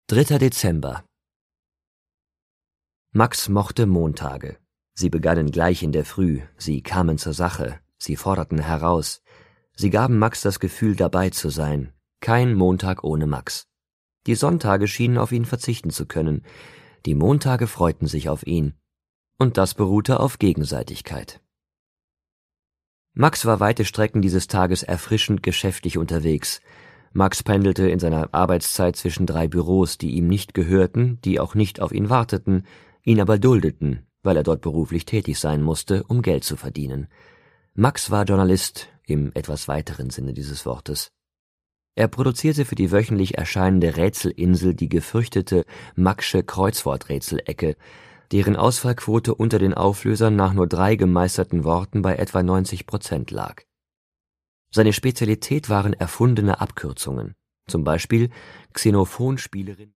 3. Dezember. Max mochte Montage. Sie begannen gleich in der Früh, sie kamen zur Sache, sie forderten heraus. Sie gaben Max das Gefühl, dabei zu sein. Kein Montag ohne Max. Die Sonntage schienen auf ihn verzichten zu können. Die Montage freuten sich auf ihn. Und das beruhte auf Gegenseitigkeit. Max war weite Strecken dieses Tages erfrischend geschäftig unterwegs. Max pendelte in seiner Arbeitszeit zwischen 3 Büros, die ihm nicht gehörten, die auch nicht auf ihn warteten, ihn aber duldeten, weil er dort beruflich tätig sein musste, um Geld zu verdienen. Max war Journalist im etwas weiteren Sinne dieses Wortes. Er produzierte für die wöchentlich erscheinende Rätselinsel die gefürchtete Maxsche Kreuzworträtselecke, deren Ausfallquote unter den Auflösern nach nur 3 gemeisterten Worten bei etwa 90% lag. Seine Spezialität waren erfundene Abkürzungen, zum Beispiel Xenophonspielerin